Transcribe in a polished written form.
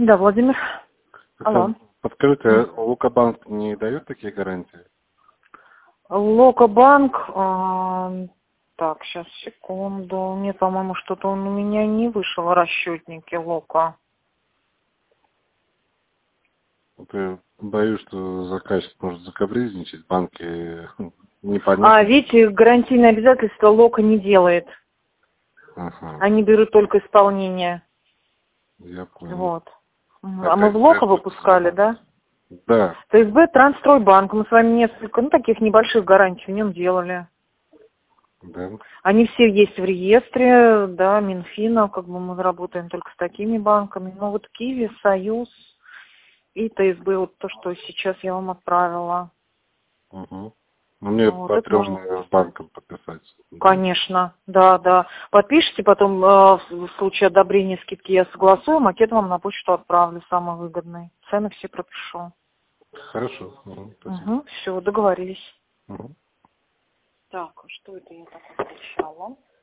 Да, Владимир. Алло. Подскажите, а Лукабанк не дает такие гарантии? Локобанк. Так, сейчас, секунду. Нет, по-моему, что-то он у меня не вышел в расчетнике Лока. Вот я боюсь, что заказчик может закапризничать, банки непонятно. Видите, гарантийные обязательства Лока не делает. Ага, Они берут только исполнение. я понял. Вот. А А мы в Лока ТСБ выпускали, да? Да, ТСБ, Трансстройбанк. Мы с вами несколько, таких небольших гарантий в нем делали. да. Они все есть в реестре, да, Минфина, как бы мы работаем только с такими банками. Но вот Киви, Союз и ТСБ, вот то, что сейчас я вам отправила. Угу. Ну, мне Вот, по это можно. 3 банкам подписать. Конечно, да, да. Подпишите, потом в случае одобрения скидки я согласую, макет вам на почту отправлю, самый выгодный. Цены все пропишу. Хорошо. Спасибо. Угу, все, договорились. Мгм. Так, что это я так отвечала?